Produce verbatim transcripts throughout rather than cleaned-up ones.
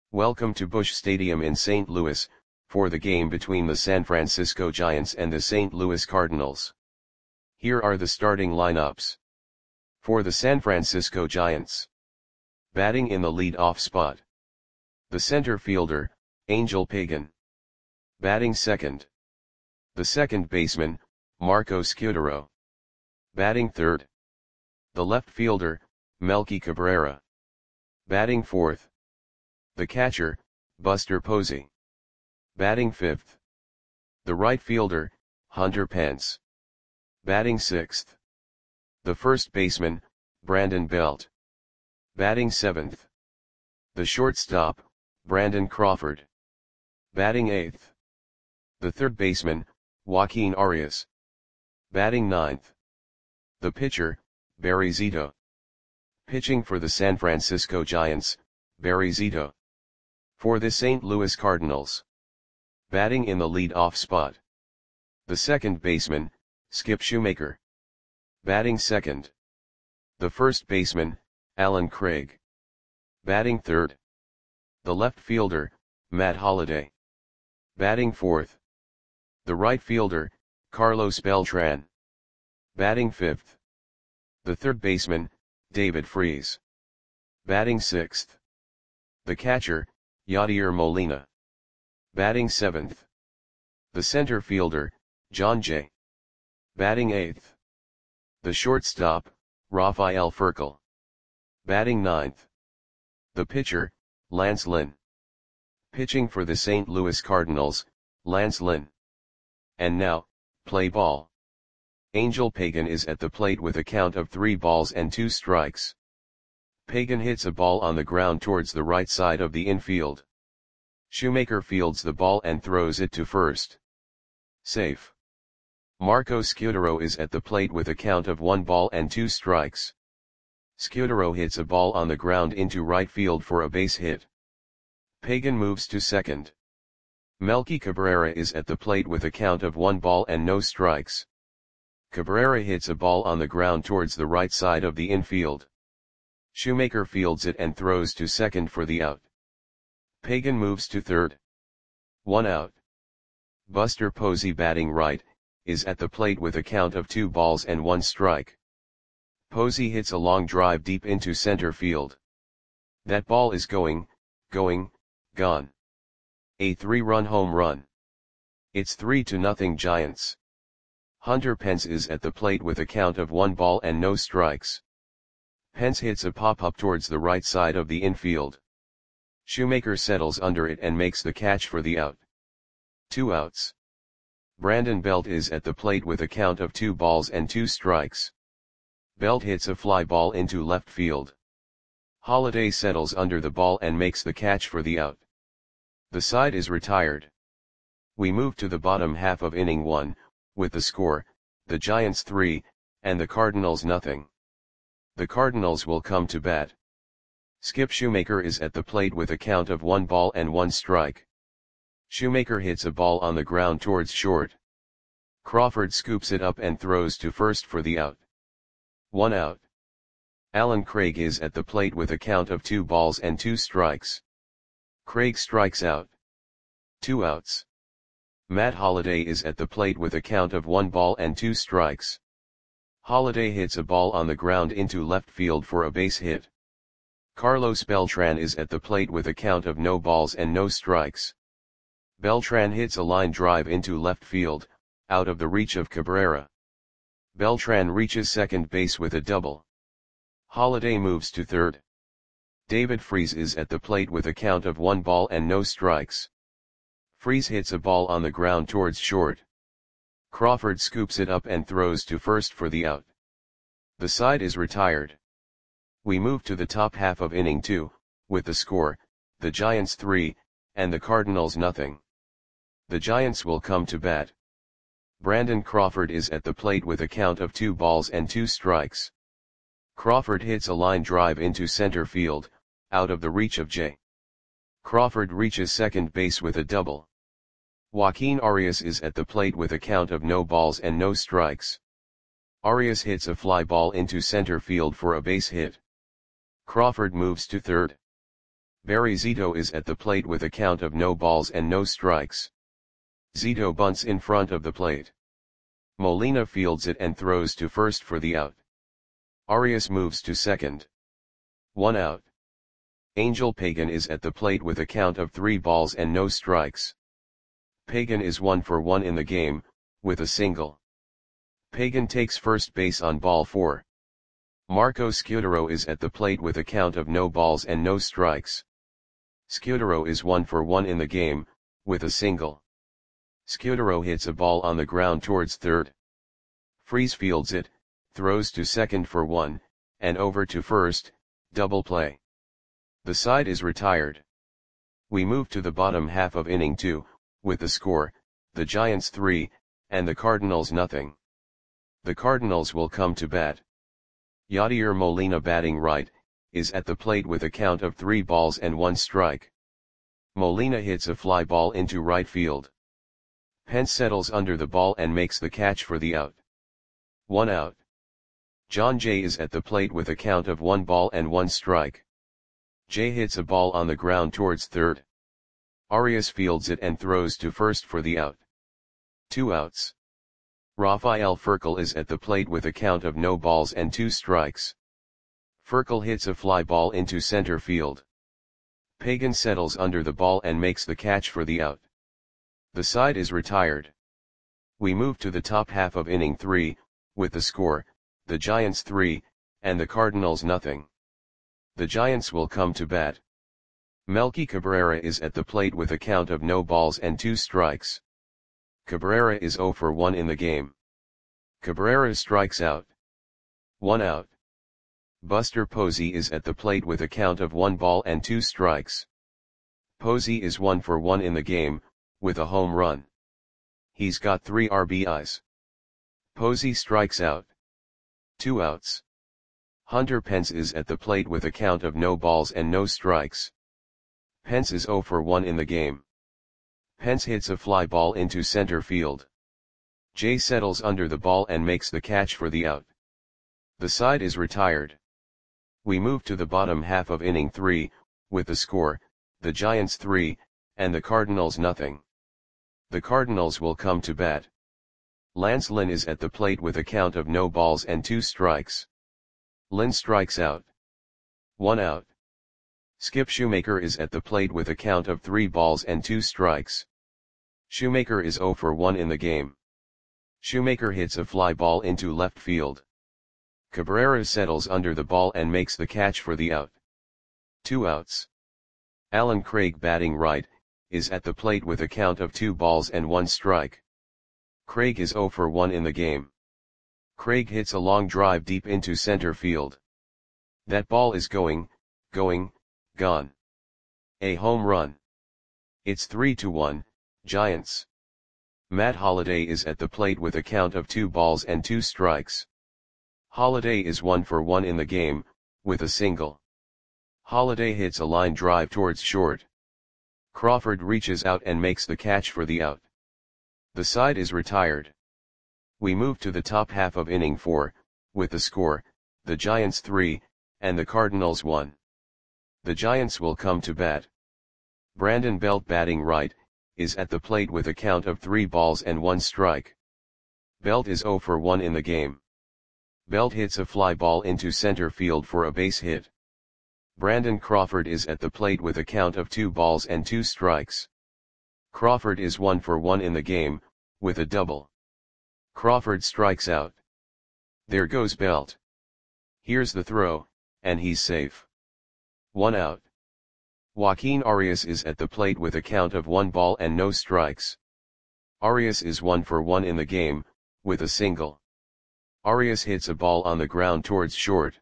Welcome to Busch Stadium in Saint Louis, for the game between the San Francisco Giants and the Saint Louis Cardinals. Here are the starting lineups. For the San Francisco Giants. Batting in the lead-off spot. The center fielder, Angel Pagan. Batting second. The second baseman, Marco Scutaro. Batting third. The left fielder, Melky Cabrera. Batting fourth. The catcher, Buster Posey. Batting fifth. The right fielder, Hunter Pence. Batting sixth. The first baseman, Brandon Belt. Batting seventh. The shortstop, Brandon Crawford. Batting eighth. The third baseman, Joaquin Arias. Batting ninth. The pitcher, Barry Zito. Pitching for the San Francisco Giants, Barry Zito. For the Saint Louis Cardinals. Batting in the lead-off spot. The second baseman, Skip Shoemaker. Batting second. The first baseman, Alan Craig. Batting third. The left fielder, Matt Holliday. Batting fourth. The right fielder, Carlos Beltran. Batting fifth. The third baseman, David Freese. Batting sixth. The catcher, Yadier Molina. Batting seventh. The center fielder, John Jay. Batting eighth. The shortstop, Rafael Furcal. Batting ninth. The pitcher, Lance Lynn. Pitching for the Saint Louis Cardinals, Lance Lynn. And now, play ball. Angel Pagan is at the plate with a count of three balls and two strikes. Pagan hits a ball on the ground towards the right side of the infield. Shoemaker fields the ball and throws it to first. Safe. Marco Scutaro is at the plate with a count of one ball and two strikes. Scutaro hits a ball on the ground into right field for a base hit. Pagan moves to second. Melky Cabrera is at the plate with a count of one ball and no strikes. Cabrera hits a ball on the ground towards the right side of the infield. Shoemaker fields it and throws to second for the out. Pagan moves to third. One out. Buster Posey, batting right, is at the plate with a count of two balls and one strike. Posey hits a long drive deep into center field. That ball is going, going, gone. A three-run home run. It's three to nothing Giants. Hunter Pence is at the plate with a count of one ball and no strikes. Pence hits a pop-up towards the right side of the infield. Shoemaker settles under it and makes the catch for the out. Two outs. Brandon Belt is at the plate with a count of two balls and two strikes. Belt hits a fly ball into left field. Holliday settles under the ball and makes the catch for the out. The side is retired. We move to the bottom half of inning one, with the score, the Giants three, and the Cardinals nothing. The Cardinals will come to bat. Skip Shoemaker is at the plate with a count of one ball and one strike. Shoemaker hits a ball on the ground towards short. Crawford scoops it up and throws to first for the out. One out. Alan Craig is at the plate with a count of two balls and two strikes. Craig strikes out. Two outs. Matt Holliday is at the plate with a count of one ball and two strikes. Holliday hits a ball on the ground into left field for a base hit. Carlos Beltran is at the plate with a count of no balls and no strikes. Beltran hits a line drive into left field, out of the reach of Cabrera. Beltran reaches second base with a double. Holliday moves to third. David Freese is at the plate with a count of one ball and no strikes. Freese hits a ball on the ground towards short. Crawford scoops it up and throws to first for the out. The side is retired. We move to the top half of inning two, with the score, the Giants three, and the Cardinals nothing. The Giants will come to bat. Brandon Crawford is at the plate with a count of two balls and two strikes. Crawford hits a line drive into center field, out of the reach of Jay. Crawford reaches second base with a double. Joaquin Arias is at the plate with a count of no balls and no strikes. Arias hits a fly ball into center field for a base hit. Crawford moves to third. Barry Zito is at the plate with a count of no balls and no strikes. Zito bunts in front of the plate. Molina fields it and throws to first for the out. Arias moves to second. One out. Angel Pagan is at the plate with a count of three balls and no strikes. Pagan is one for one in the game, with a single. Pagan takes first base on ball four. Marco Scudero is at the plate with a count of no balls and no strikes. Scudero is one for one in the game, with a single. Scudero hits a ball on the ground towards third. Freese fields it, throws to second for one, and over to first, double play. The side is retired. We move to the bottom half of inning two, with the score, the Giants three, and the Cardinals nothing. The Cardinals will come to bat. Yadier Molina, batting right, is at the plate with a count of three balls and one strike. Molina hits a fly ball into right field. Pence settles under the ball and makes the catch for the out. One out. John Jay is at the plate with a count of one ball and one strike. Jay hits a ball on the ground towards third. Arias fields it and throws to first for the out. Two outs. Rafael Furcal is at the plate with a count of no balls and two strikes. Furcal hits a fly ball into center field. Pagan settles under the ball and makes the catch for the out. The side is retired. We move to the top half of inning three, with the score, the Giants three, and the Cardinals nothing. The Giants will come to bat. Melky Cabrera is at the plate with a count of no balls and two strikes. Cabrera is zero for one in the game. Cabrera strikes out. One out. Buster Posey is at the plate with a count of one ball and two strikes. Posey is one for one in the game, with a home run. He's got three R B Is. Posey strikes out. Two outs. Hunter Pence is at the plate with a count of no balls and no strikes. Pence is zero for one in the game. Pence hits a fly ball into center field. Jay settles under the ball and makes the catch for the out. The side is retired. We move to the bottom half of inning three, with the score, the Giants three, and the Cardinals nothing. The Cardinals will come to bat. Lance Lynn is at the plate with a count of no balls and two strikes. Lynn strikes out. One out. Skip Shoemaker is at the plate with a count of three balls and two strikes. Shoemaker is zero for one in the game. Shoemaker hits a fly ball into left field. Cabrera settles under the ball and makes the catch for the out. Two outs. Alan Craig, batting right, is at the plate with a count of two balls and one strike. Craig is zero for one in the game. Craig hits a long drive deep into center field. That ball is going, going, gone. A home run. It's three to one, Giants. Matt Holliday is at the plate with a count of two balls and two strikes. Holliday is one for one in the game, with a single. Holliday hits a line drive towards short. Crawford reaches out and makes the catch for the out. The side is retired. We move to the top half of inning four, with the score, the Giants three, and the Cardinals one. The Giants will come to bat. Brandon Belt, batting right, is at the plate with a count of three balls and one strike. Belt is zero for one in the game. Belt hits a fly ball into center field for a base hit. Brandon Crawford is at the plate with a count of two balls and two strikes. Crawford is one for one in the game, with a double. Crawford strikes out. There goes Belt. Here's the throw, and he's safe. One out. Joaquin Arias is at the plate with a count of one ball and no strikes. Arias is one for one in the game, with a single. Arias hits a ball on the ground towards short.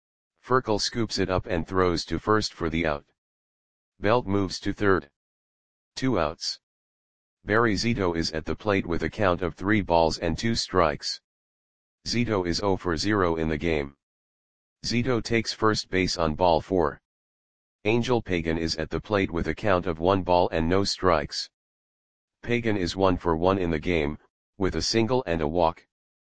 Furcal scoops it up and throws to first for the out. Belt moves to third. Two outs. Barry Zito is at the plate with a count of three balls and two strikes. Zito is zero for zero in the game. Zito takes first base on ball four. Angel Pagan is at the plate with a count of one ball and no strikes. Pagan is one for one in the game, with a single and a walk.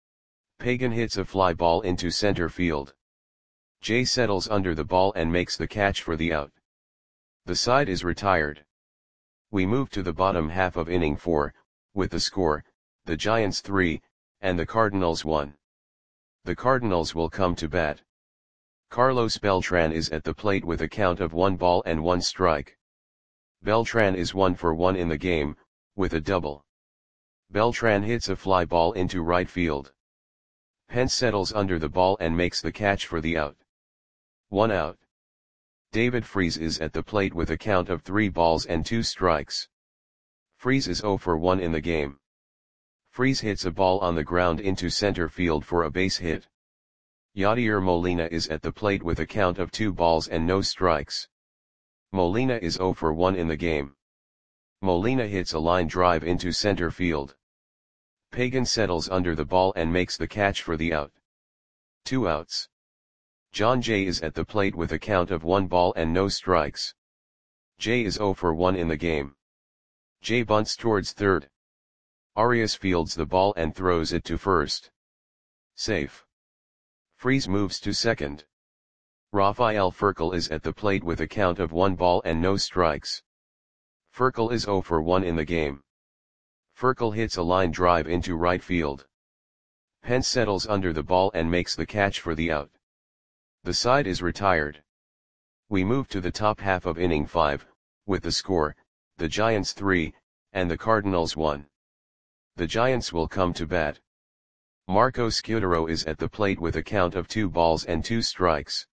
Pagan hits a fly ball into center field. Jay settles under the ball and makes the catch for the out. The side is retired. We move to the bottom half of inning four, with the score, the Giants three, and the Cardinals one. The Cardinals will come to bat. Carlos Beltran is at the plate with a count of one ball and one strike. Beltran is one for one in the game, with a double. Beltran hits a fly ball into right field. Pence settles under the ball and makes the catch for the out. One out. David Freese is at the plate with a count of three balls and two strikes. Freese is zero for one in the game. Freese hits a ball on the ground into center field for a base hit. Yadier Molina is at the plate with a count of two balls and no strikes. Molina is zero for one in the game. Molina hits a line drive into center field. Pagan settles under the ball and makes the catch for the out. Two outs. John Jay is at the plate with a count of one ball and no strikes. Jay is zero for one in the game. Jay bunts towards third. Arias fields the ball and throws it to first. Safe. Freese moves to second. Rafael Furcal is at the plate with a count of one ball and no strikes. Furcal is zero for one in the game. Furcal hits a line drive into right field. Pence settles under the ball and makes the catch for the out. The side is retired. We move to the top half of inning five, with the score, the Giants three, and the Cardinals one. The Giants will come to bat. Marco Scudero is at the plate with a count of two balls and two strikes.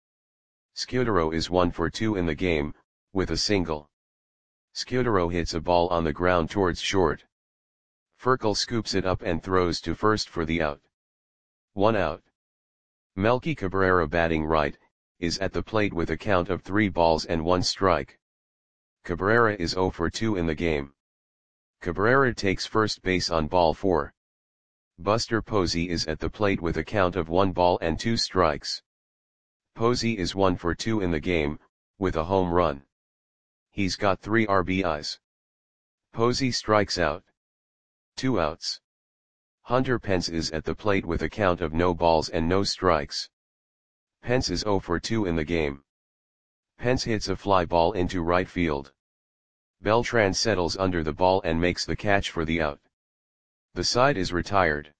Scudero is one for two in the game, with a single. Scudero hits a ball on the ground towards short. Furcal scoops it up and throws to first for the out. One out. Melky Cabrera, batting right, is at the plate with a count of three balls and one strike. Cabrera is zero for two in the game. Cabrera takes first base on ball four. Buster Posey is at the plate with a count of one ball and two strikes. Posey is one for two in the game, with a home run. He's got three R B Is. Posey strikes out. Two outs. Hunter Pence is at the plate with a count of no balls and no strikes. Pence is zero for two in the game. Pence hits a fly ball into right field. Beltran settles under the ball and makes the catch for the out. The side is retired.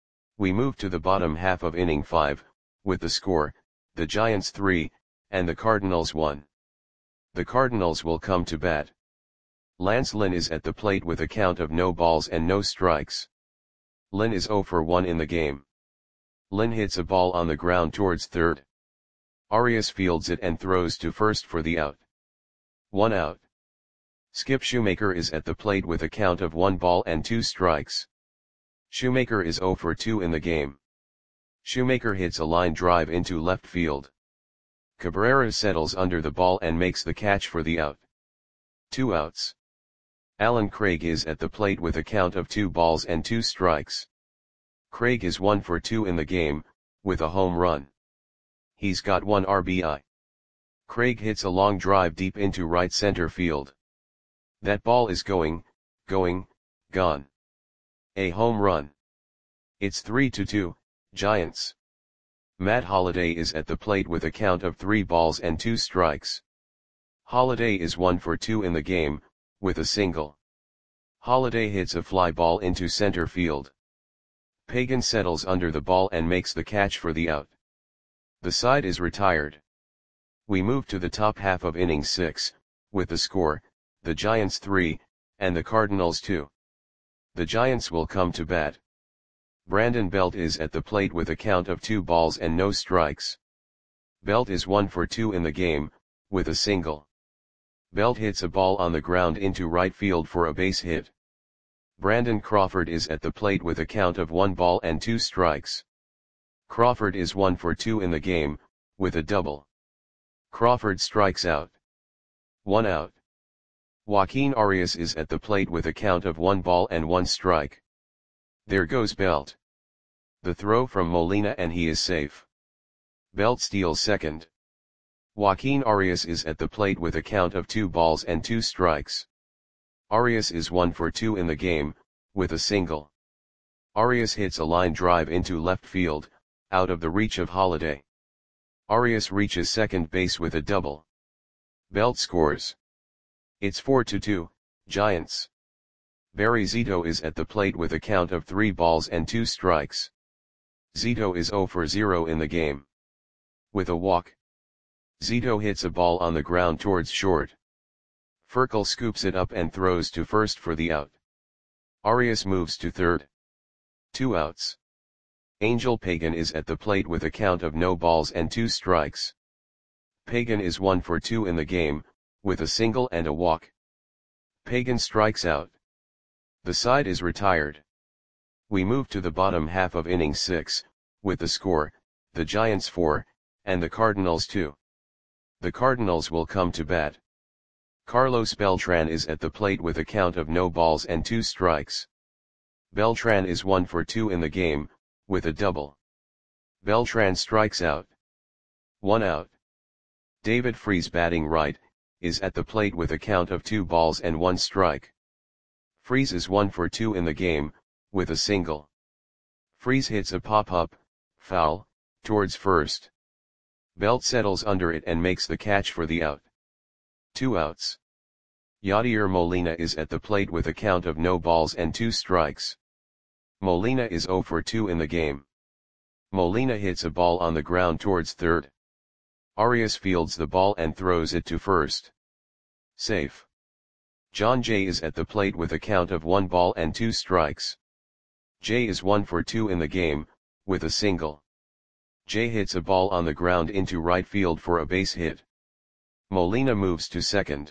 We move to the bottom half of inning five, with the score, the Giants three, and the Cardinals one. The Cardinals will come to bat. Lance Lynn is at the plate with a count of no balls and no strikes. Lynn is zero for one in the game. Lynn hits a ball on the ground towards third. Arias fields it and throws to first for the out. One out. Skip Shoemaker is at the plate with a count of one ball and two strikes. Shoemaker is zero for two in the game. Shoemaker hits a line drive into left field. Cabrera settles under the ball and makes the catch for the out. Two outs. Alan Craig is at the plate with a count of two balls and two strikes. Craig is one for two in the game, with a home run. He's got one R B I. Craig hits a long drive deep into right center field. That ball is going, going, gone. A home run. It's three to two, Giants. Matt Holliday is at the plate with a count of three balls and two strikes. Holliday is one for two in the game, with a single. Holliday hits a fly ball into center field. Pagan settles under the ball and makes the catch for the out. The side is retired. We move to the top half of inning six, with the score, the Giants three, and the Cardinals two. The Giants will come to bat. Brandon Belt is at the plate with a count of two balls and no strikes. Belt is one for two in the game, with a single. Belt hits a ball on the ground into right field for a base hit. Brandon Crawford is at the plate with a count of one ball and two strikes. Crawford is one for two in the game, with a double. Crawford strikes out. One out. Joaquin Arias is at the plate with a count of one ball and one strike. There goes Belt. The throw from Molina and he is safe. Belt steals second. Joaquin Arias is at the plate with a count of two balls and two strikes. Arias is one for two in the game, with a single. Arias hits a line drive into left field, out of the reach of Holliday. Arias reaches second base with a double. Belt scores. It's four to two, Giants. Barry Zito is at the plate with a count of three balls and two strikes. Zito is zero for zero in the game. With a walk, Zito hits a ball on the ground towards short. Furcal scoops it up and throws to first for the out. Arias moves to third. Two outs. Angel Pagan is at the plate with a count of no balls and two strikes. Pagan is one for two in the game, with a single and a walk. Pagan strikes out. The side is retired. We move to the bottom half of inning six, with the score, the Giants four, and the Cardinals two. The Cardinals will come to bat. Carlos Beltran is at the plate with a count of no balls and two strikes. Beltran is one for two in the game, with a double. Beltran strikes out. One out. David Freese, batting right, is at the plate with a count of two balls and one strike. Freese is one for two in the game, with a single. Freese hits a pop-up, foul, towards first. Belt settles under it and makes the catch for the out. Two outs. Yadier Molina is at the plate with a count of no balls and two strikes. Molina is zero for two in the game. Molina hits a ball on the ground towards third. Arias fields the ball and throws it to first. Safe. John Jay is at the plate with a count of one ball and two strikes. Jay is one for two in the game, with a single. Jay hits a ball on the ground into right field for a base hit. Molina moves to second.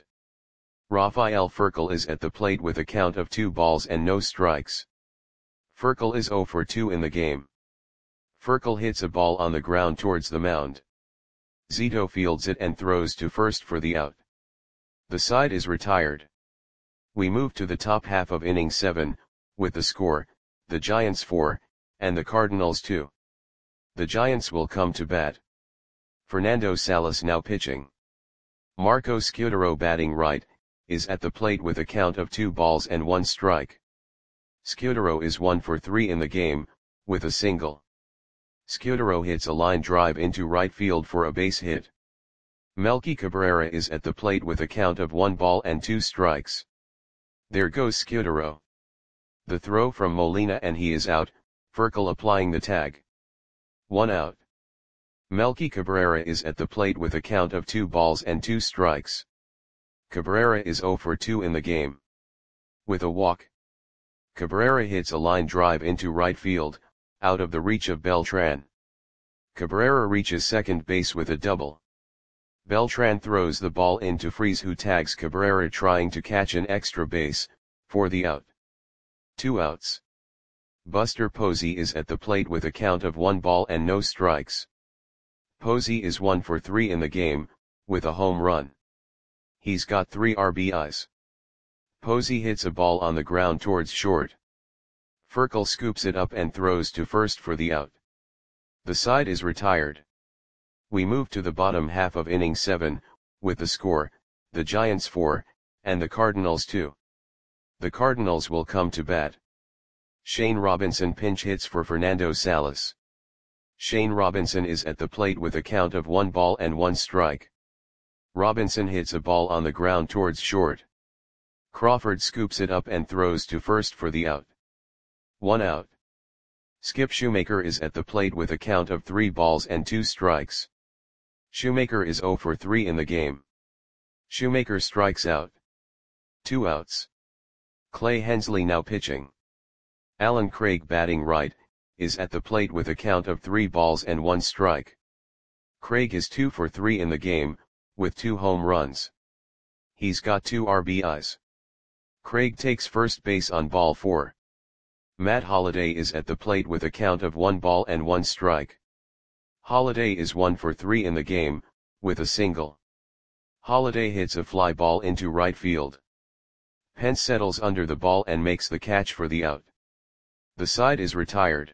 Rafael Furcal is at the plate with a count of two balls and no strikes. Furcal is zero for two in the game. Furcal hits a ball on the ground towards the mound. Zito fields it and throws to first for the out. The side is retired. We move to the top half of inning seven, with the score, the Giants four, and the Cardinals two. The Giants will come to bat. Fernando Salas now pitching. Marco Scudero, batting right, is at the plate with a count of two balls and one strike. Scudero is one for three in the game, with a single. Scudero hits a line drive into right field for a base hit. Melky Cabrera is at the plate with a count of one ball and two strikes. There goes Scudero. The throw from Molina and he is out, Furcal applying the tag. One out. Melky Cabrera is at the plate with a count of two balls and two strikes. Cabrera is zero for two in the game. With a walk, Cabrera hits a line drive into right field, out of the reach of Beltran. Cabrera reaches second base with a double. Beltran throws the ball into Freese, who tags Cabrera trying to catch an extra base, for the out. Two outs. Buster Posey is at the plate with a count of one ball and no strikes. Posey is one for three in the game, with a home run. He's got three R B Is. Posey hits a ball on the ground towards short. Furcal scoops it up and throws to first for the out. The side is retired. We move to the bottom half of inning seven, with the score, the Giants four, and the Cardinals two. The Cardinals will come to bat. Shane Robinson pinch hits for Fernando Salas. Shane Robinson is at the plate with a count of one ball and one strike. Robinson hits a ball on the ground towards short. Crawford scoops it up and throws to first for the out. One out. Skip Shoemaker is at the plate with a count of three balls and two strikes. Shoemaker is zero for three in the game. Shoemaker strikes out. Two outs. Clay Hensley now pitching. Alan Craig, batting right, is at the plate with a count of three balls and one strike. Craig is two for three in the game, with two home runs. He's got two R B Is. Craig takes first base on ball four. Matt Holliday is at the plate with a count of one ball and one strike. Holliday is one for three in the game, with a single. Holliday hits a fly ball into right field. Pence settles under the ball and makes the catch for the out. The side is retired.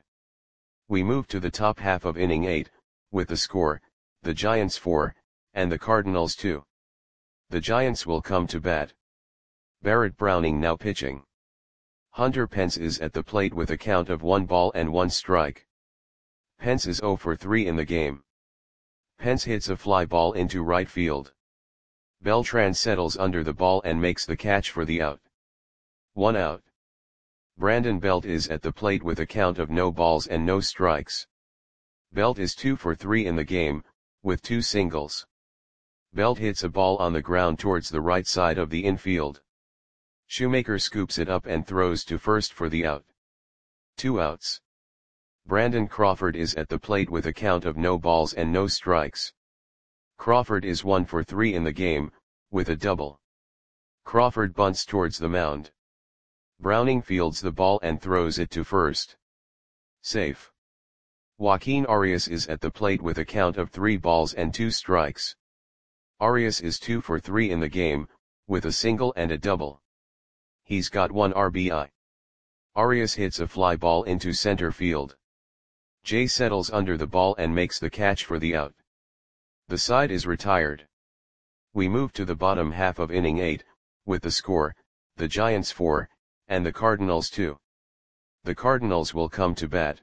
We move to the top half of inning eight, with the score, the Giants four, and the Cardinals two. The Giants will come to bat. Barrett Browning now pitching. Hunter Pence is at the plate with a count of one ball and one strike. Pence is zero for three in the game. Pence hits a fly ball into right field. Beltran settles under the ball and makes the catch for the out. One out. Brandon Belt is at the plate with a count of no balls and no strikes. Belt is two for three in the game, with two singles. Belt hits a ball on the ground towards the right side of the infield. Shoemaker scoops it up and throws to first for the out. Two outs. Brandon Crawford is at the plate with a count of no balls and no strikes. Crawford is one for three in the game, with a double. Crawford bunts towards the mound. Browning fields the ball and throws it to first. Safe. Joaquin Arias is at the plate with a count of three balls and two strikes. Arias is two for three in the game, with a single and a double. He's got one R B I. Arias hits a fly ball into center field. Jay settles under the ball and makes the catch for the out. The side is retired. We move to the bottom half of inning eight, with the score, the Giants four, and the Cardinals two. The Cardinals will come to bat.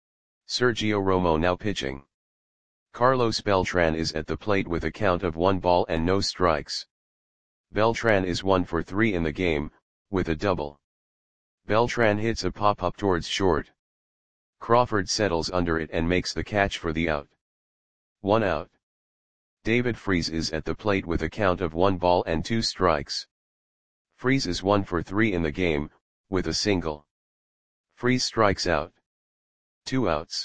Sergio Romo now pitching. Carlos Beltran is at the plate with a count of one ball and no strikes. Beltran is one for three in the game, with a double. Beltran hits a pop-up towards short. Crawford settles under it and makes the catch for the out. One out. David Freese is at the plate with a count of one ball and two strikes. Freese is one for three in the game, with a single. Freese strikes out. Two outs.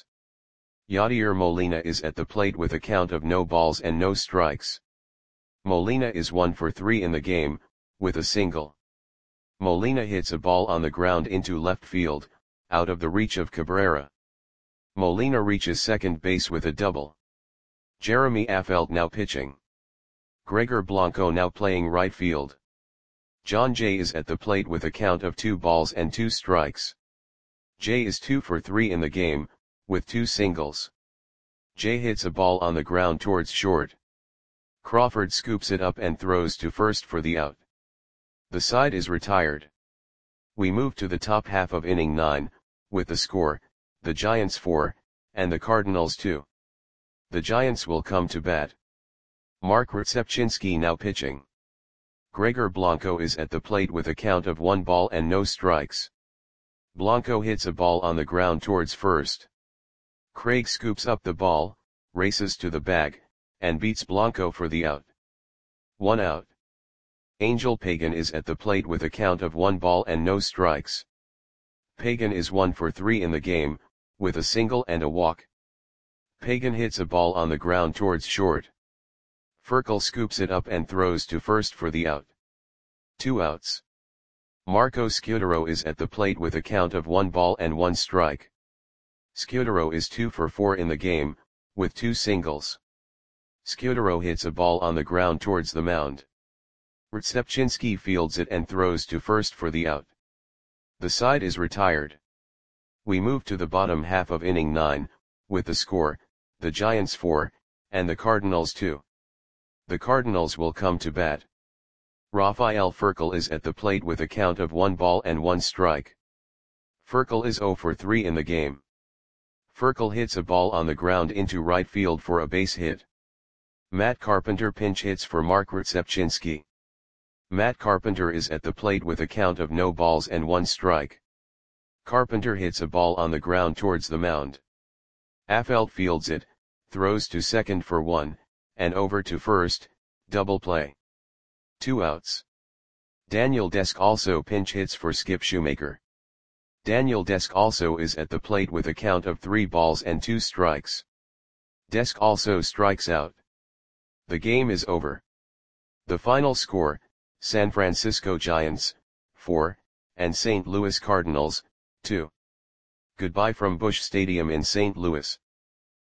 Yadier Molina is at the plate with a count of no balls and no strikes. Molina is one for three in the game, with a single. Molina hits a ball on the ground into left field, out of the reach of Cabrera. Molina reaches second base with a double. Jeremy Affeldt now pitching. Gregor Blanco now playing right field. John Jay is at the plate with a count of two balls and two strikes. Jay is two for three in the game, with two singles. Jay hits a ball on the ground towards short. Crawford scoops it up and throws to first for the out. The side is retired. We move to the top half of inning nine, with the score, the Giants four, and the Cardinals two. The Giants will come to bat. Mark Rzepczynski now pitching. Gregor Blanco is at the plate with a count of one ball and no strikes. Blanco hits a ball on the ground towards first. Craig scoops up the ball, races to the bag, and beats Blanco for the out. One out. Angel Pagan is at the plate with a count of one ball and no strikes. Pagan is one for three in the game, with a single and a walk. Pagan hits a ball on the ground towards short. Furkel scoops it up and throws to first for the out. Two outs. Marco Scudero is at the plate with a count of one ball and one strike. Scudero is two for four in the game, with two singles. Scudero hits a ball on the ground towards the mound. Rzepczynski fields it and throws to first for the out. The side is retired. We move to the bottom half of inning nine, with the score, the Giants four, and the Cardinals two. The Cardinals will come to bat. Rafael Furkel is at the plate with a count of one ball and one strike. Furkel is zero for three in the game. Furkel hits a ball on the ground into right field for a base hit. Matt Carpenter pinch hits for Mark Rzepczynski. Matt Carpenter is at the plate with a count of no balls and one strike. Carpenter hits a ball on the ground towards the mound. Affeldt fields it, throws to second for one, and over to first, double play. Two outs. Daniel Desk also pinch hits for Skip Shoemaker. Daniel Desk also is at the plate with a count of three balls and two strikes. Desk also strikes out. The game is over. The final score, San Francisco Giants, four, and Saint Louis Cardinals, two. Goodbye from Busch Stadium in Saint Louis.